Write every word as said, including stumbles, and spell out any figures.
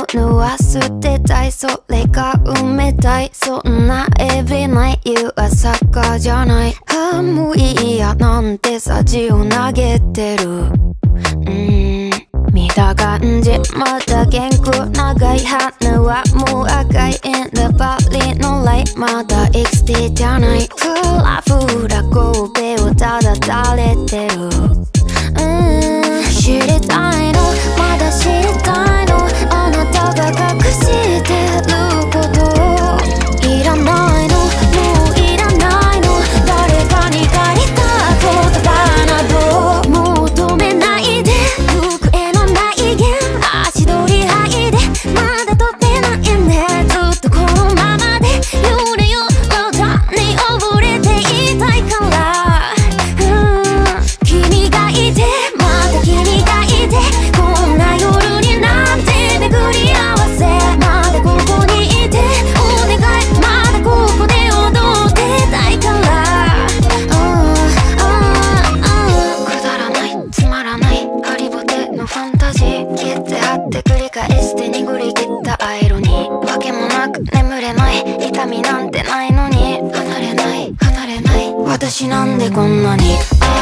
の忘れたい、それが埋めたい。そんな every night 言う朝かじゃない。ああもういいやなんてさじを投げてる。うーん見た感じまだ元気長い。花はもう赤い in the body のライトまだ生きてじゃない。フラフラ神戸をただ垂れてる。うーん知りたいのまだ知りたいのあなたが隠してることいらないのもういらないの誰かに借りた言葉など求めないで服への内言足取り剥いでまだ飛べないねずっとこのままで揺れ揺れたに溺れていたいからうん君がいてまた君がいてこんな夜になんて巡り合わせまだここにいてお願いまだここで踊ってたいからくだらないつまらないハリボテのファンタジー切って貼って繰り返して濁り切ったアイロニーわけもなく眠れない痛みなんてないのに離れない離れない私なんでこんなにあ